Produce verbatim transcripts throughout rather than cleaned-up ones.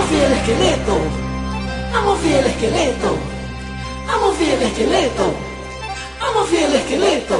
mover el esqueleto, a mover el esqueleto, a mover el esqueleto, a mover el esqueleto.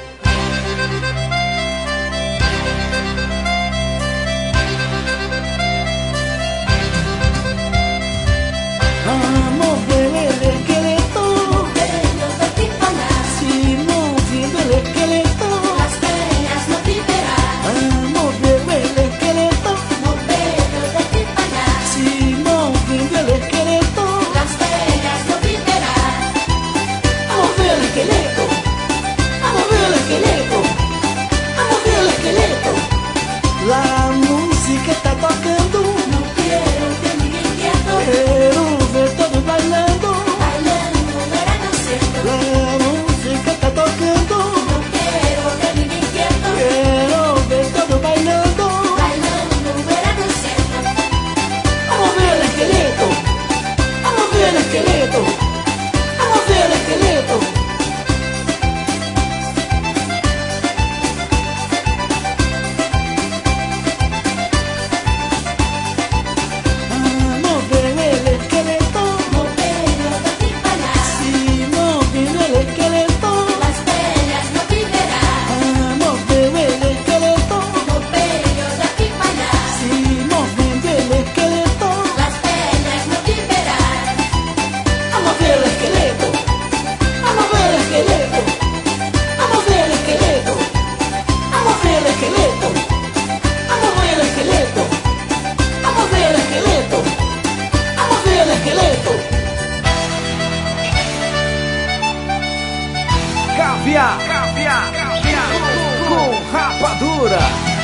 A mover el esqueleto, moverlo de Tijuana. si moviendo el esqueleto, Las penas no vivirán. a mover el esqueleto, Moverlo de Tijuana. si moviendo el esqueleto, Las penas no vivirán. a mover el esqueleto, a mover el esqueleto, a mover el esqueleto. La música está tocando, No quiero que ninguén quieto. quero ver todos bailando. Bailando verán haciendo. La música está tocando, No quiero que ninguén quieto. quero ver todos bailando. Bailando verán haciendo. A mover el esqueleto, a mover el esqueleto, a mover el esqueleto. A mover el esqueleto, Moverlo de Tijuana. si moviendo el esqueleto. Las penas no vivirán. A mover el esqueleto, Moverlo de Tijuana. si moviendo el esqueleto. Las penas no vivirán. A mover el esqueleto, a mover el esqueleto, a mover el esqueleto, a mover el esqueleto, a mover el esqueleto, a mover el esqueleto, a mover el esqueleto. Caviar, caviar, caviar com rapadura.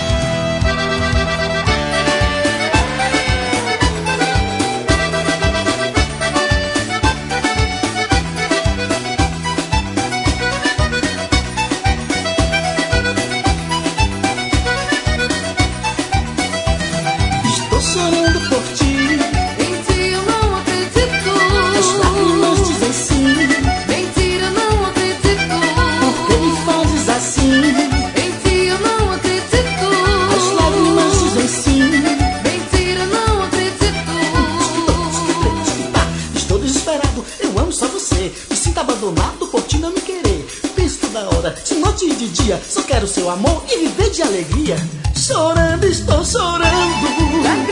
Estou chorando por ti, Em ti eu não acredito. as lágrimas dizem sim, Mentira, não acredito. por que me fazes assim? Em ti eu não acredito. As lágrimas dizem sim. Mentira, não acredito. Estou desesperado, eu amo só você. Me sinto abandonado por ti não me querer. Penso toda hora, de noite e de dia. Só quero seu amor e viver de alegria. Chorando, estou chorando.